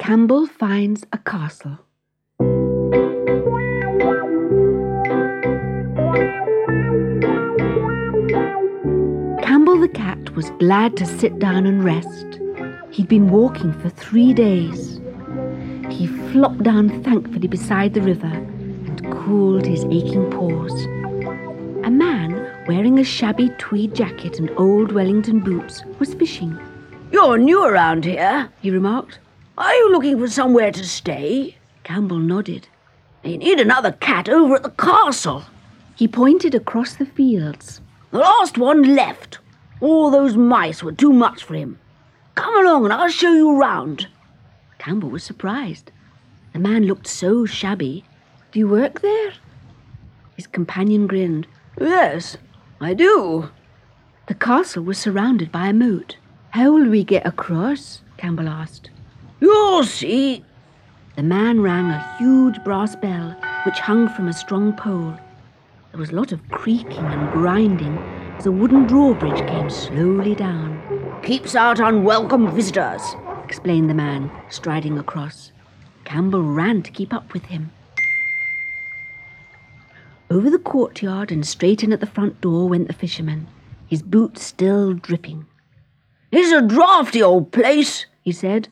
Campbell finds a castle. Campbell the cat was glad to sit down and rest. He'd been walking for 3 days. He flopped down thankfully beside the river and cooled his aching paws. A man wearing a shabby tweed jacket and old Wellington boots was fishing. "You're new around here," he remarked. "Are you looking for somewhere to stay?" Campbell nodded. "You need another cat over at the castle." He pointed across the fields. "The last one left. All those mice were too much for him. Come along and I'll show you round." Campbell was surprised. The man looked so shabby. "Do you work there?" His companion grinned. "Yes, I do." The castle was surrounded by a moat. "How will we get across?" Campbell asked. "You'll see." The man rang a huge brass bell which hung from a strong pole. There was a lot of creaking and grinding as a wooden drawbridge came slowly down. "Keeps out unwelcome visitors," explained the man, striding across. Campbell ran to keep up with him. Over the courtyard and straight in at the front door went the fisherman, his boots still dripping. "It's a draughty old place," he said.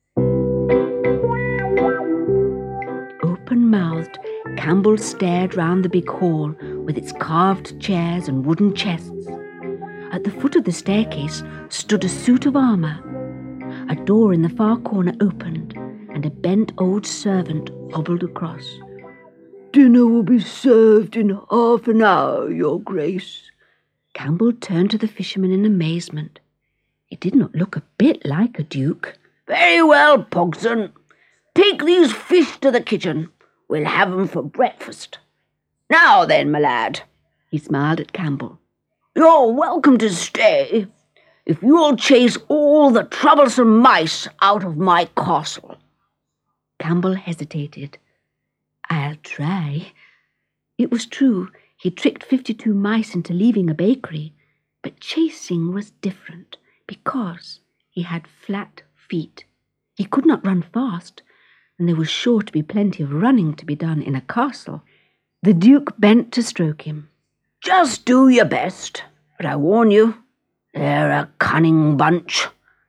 Open-mouthed, Campbell stared round the big hall with its carved chairs and wooden chests. At the foot of the staircase stood a suit of armour. A door in the far corner opened, and a bent old servant hobbled across. "Dinner will be served in half an hour, Your Grace." Campbell turned to the fisherman in amazement. He did not look a bit like a duke. "Very well, Pogson. Take these fish to the kitchen. We'll have 'em for breakfast. Now then, my lad." He smiled at Campbell. "You're welcome to stay, if you'll chase all the troublesome mice out of my castle." Campbell hesitated. "I'll try." It was true, he tricked 52 mice into leaving a bakery, but chasing was different because he had flat feet. He could not run fast, and there was sure to be plenty of running to be done in a castle. The Duke bent to stroke him. "Just do your best, but I warn you, they're a cunning bunch."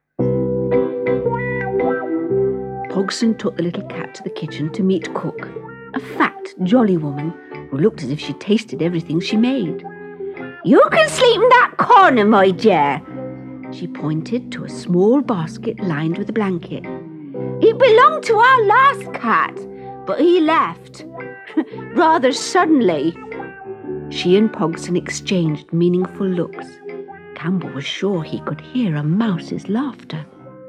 Pogson took the little cat to the kitchen to meet Cook, a fat, jolly woman who looked as if she tasted everything she made. "You can sleep in that corner, my dear." She pointed to a small basket lined with a blanket. "It belonged to our last cat, but he left rather suddenly." She and Pogson exchanged meaningful looks. Campbell was sure he could hear a mouse's laughter.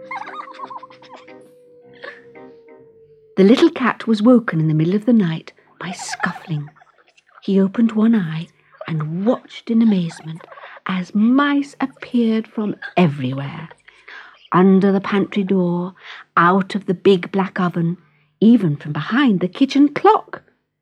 The little cat was woken in the middle of the night by scuffling. He opened one eye and watched in amazement as mice appeared from everywhere. Under the pantry door, out of the big black oven, even from behind the kitchen clock.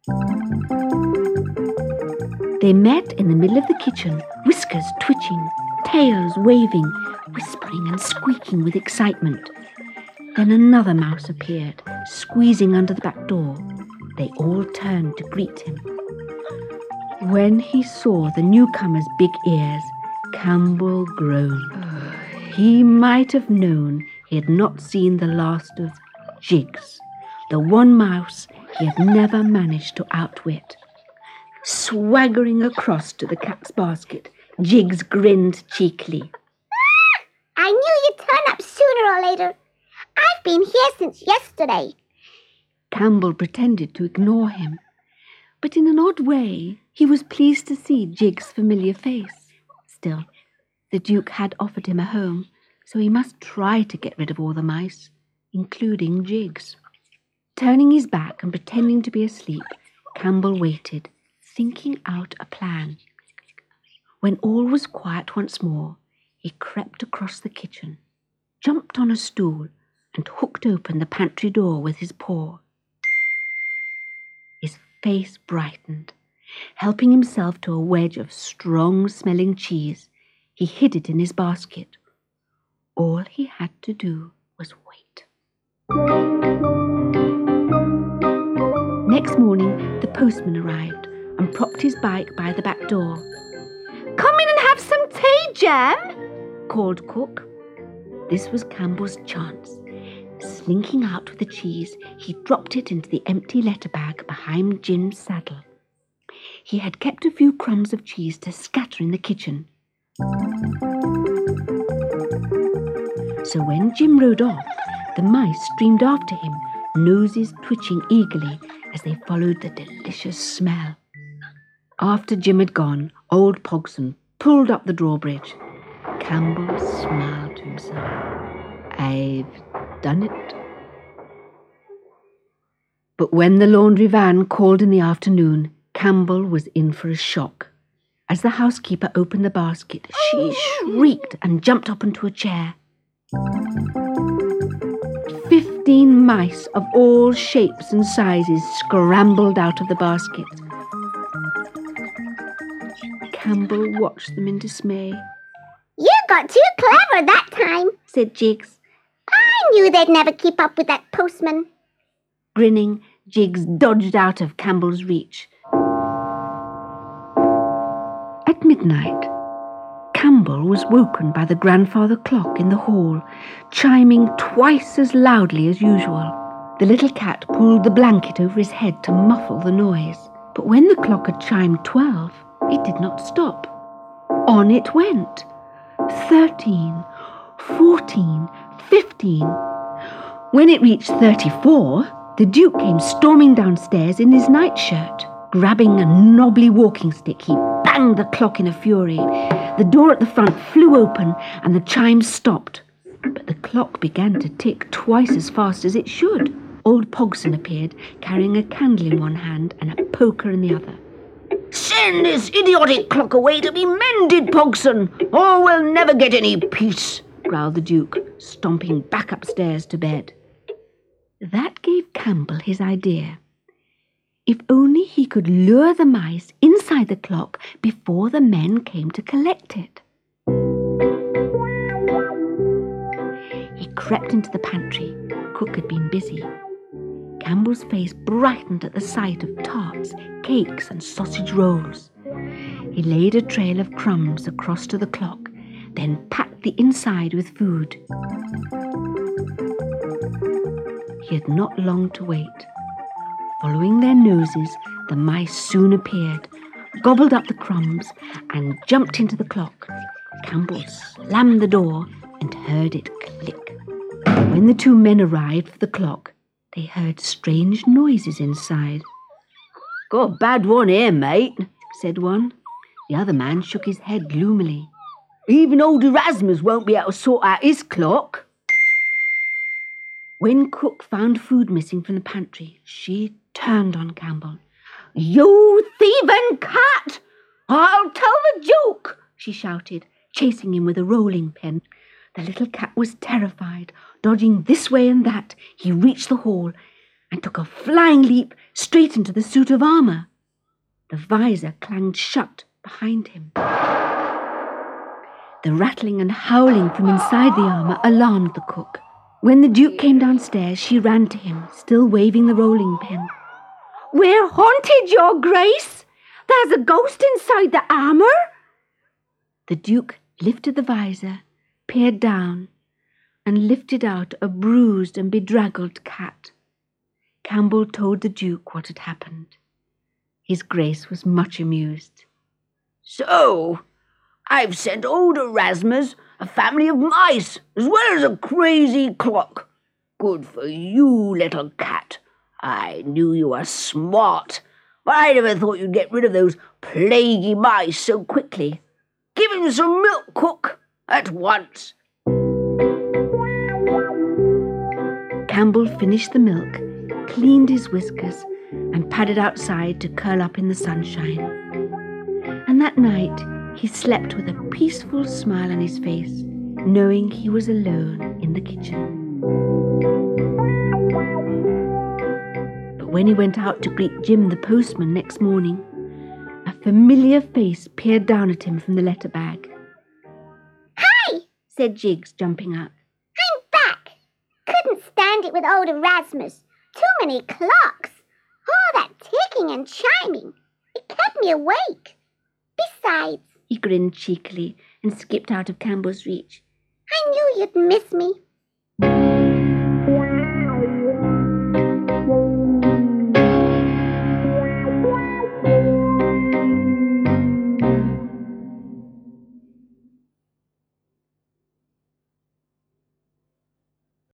They met in the middle of the kitchen, whiskers twitching, tails waving, whispering and squeaking with excitement. Then another mouse appeared, squeezing under the back door. They all turned to greet him. When he saw the newcomer's big ears, Campbell groaned. He might have known he had not seen the last of Jiggs, the one mouse he had never managed to outwit. Swaggering across to the cat's basket, Jiggs grinned cheekily. "I knew you'd turn up sooner or later. I've been here since yesterday." Campbell pretended to ignore him, but in an odd way he was pleased to see Jiggs' familiar face. Still, the Duke had offered him a home, so he must try to get rid of all the mice, including Jiggs. Turning his back and pretending to be asleep, Campbell waited, thinking out a plan. When all was quiet once more, he crept across the kitchen, jumped on a stool, and hooked open the pantry door with his paw. His face brightened. Helping himself to a wedge of strong-smelling cheese, he hid it in his basket. All he had to do was wait. Next morning, the postman arrived and propped his bike by the back door. "Come in and have some tea, Jem," called Cook. This was Campbell's chance. Slinking out with the cheese, he dropped it into the empty letter bag behind Jim's saddle. He had kept a few crumbs of cheese to scatter in the kitchen. So when Jim rode off, the mice streamed after him, noses twitching eagerly as they followed the delicious smell. After Jim had gone, old Pogson pulled up the drawbridge. Campbell smiled to himself. "I've done it." But when the laundry van called in the afternoon, Campbell was in for a shock. As the housekeeper opened the basket, she shrieked and jumped up into a chair. 15 mice of all shapes and sizes scrambled out of the basket. Campbell watched them in dismay. You got too clever that time, said Jiggs. I knew they'd never keep up with that postman. Grinning, Jiggs dodged out of Campbell's reach. At midnight, Campbell was woken by the grandfather clock in the hall, chiming twice as loudly as usual. The little cat pulled the blanket over his head to muffle the noise. But when the clock had chimed 12, it did not stop. On it went. 13, 14, 15. When it reached 34, the Duke came storming downstairs in his nightshirt. Grabbing a knobbly walking stick, he banged the clock in a fury. The door at the front flew open and the chimes stopped. But the clock began to tick twice as fast as it should. Old Pogson appeared, carrying a candle in one hand and a poker in the other. "Send this idiotic clock away to be mended, Pogson, or we'll never get any peace," growled the Duke, stomping back upstairs to bed. That gave Campbell his idea. If only he could lure the mice inside the clock before the men came to collect it. He crept into the pantry. Cook had been busy. Campbell's face brightened at the sight of tarts, cakes and sausage rolls. He laid a trail of crumbs across to the clock, then packed the inside with food. He had not long to wait. Following their noses, the mice soon appeared, gobbled up the crumbs, and jumped into the clock. Campbell slammed the door and heard it click. When the two men arrived for the clock, they heard strange noises inside. "Got a bad one here, mate," said one. The other man shook his head gloomily. "Even old Erasmus won't be able to sort out his clock." When Cook found food missing from the pantry, she turned on Campbell. "You thieving cat! I'll tell the Duke!" she shouted, chasing him with a rolling pin. The little cat was terrified. Dodging this way and that, he reached the hall and took a flying leap straight into the suit of armour. The visor clanged shut behind him. The rattling and howling from inside the armour alarmed the cook. When the Duke came downstairs, she ran to him, still waving the rolling pin. "We're haunted, Your Grace! There's a ghost inside the armour!" The Duke lifted the visor, peered down, and lifted out a bruised and bedraggled cat. Campbell told the Duke what had happened. His Grace was much amused. "So, I've sent old Erasmus a family of mice, as well as a crazy clock. Good for you, little cat. I knew you were smart, but I never thought you'd get rid of those plaguey mice so quickly. Give him some milk, Cook, at once." Campbell finished the milk, cleaned his whiskers, and padded outside to curl up in the sunshine. And that night he slept with a peaceful smile on his face, knowing he was alone in the kitchen. But when he went out to greet Jim the postman next morning, a familiar face peered down at him from the letter bag. "Hi!" said Jiggs, jumping up. "I'm back. Couldn't stand it with old Erasmus. Too many clocks. All that ticking and chiming, it kept me awake. Besides, He grinned cheekily and skipped out of Campbell's reach. I knew you'd miss me.